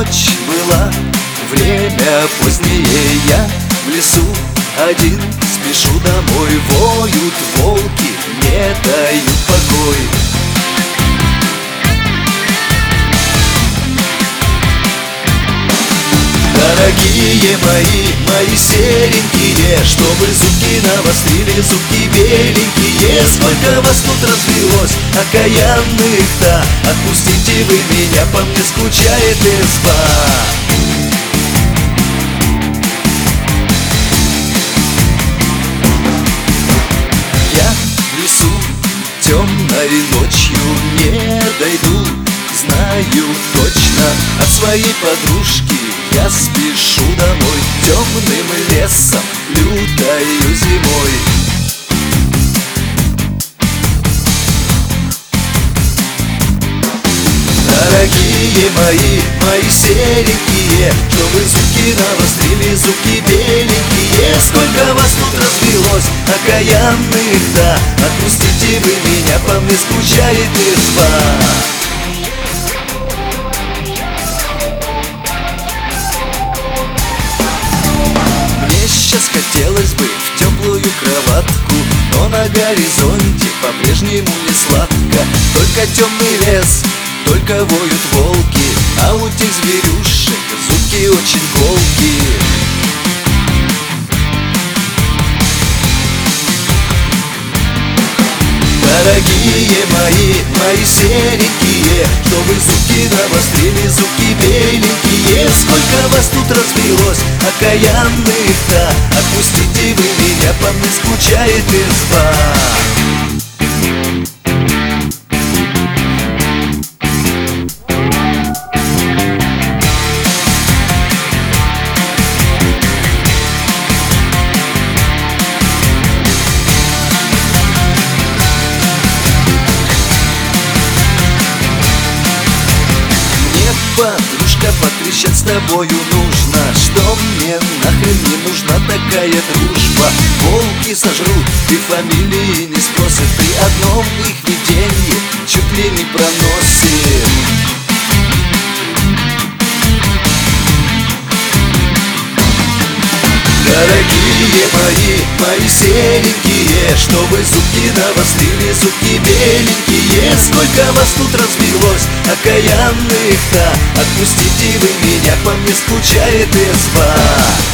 ночь была, время позднее, я в лесу один спешу домой. Воют волки, не дают покой. Дорогие мои серенькие, чтобы зубки навострили, зубки беленькие. Сколько вас тут развелось, окаянных-то, отпустите вы меня, по мне скучает изба. Я в лесу темной ночью не дойду, знаю точно, от своей подружки я спешу домой. Темным лесом, лютою зимой. Дорогие мои серенькие, чтобы зубки навострили, зубки беленькие. Сколько вас тут развелось, окаянных-то, отпустите вы меня, по мне скучает изба. Сейчас хотелось бы в теплую кроватку, но на горизонте по-прежнему не сладко. Только темный лес, только воют волки, а у тех зверюшек зубки очень колкие. Дорогие мои серенькие, чтобы зубки навострили, зубки беленькие. Сколько вас тут развелось, окаянных-то, отпустите вы меня, по мне скучает изба. Подружка, потрещать с тобою нужно, что мне нахрен не нужна такая дружба. Волки сожрут, и фамилии не спросят, при одном их видении чуть ли не проносит. Дорогие мои серенькие, чтобы зубки навострили, зубки беленькие. Сколько вас тут развелось, окаянных-то, отпустите вы меня, по мне скучает изба.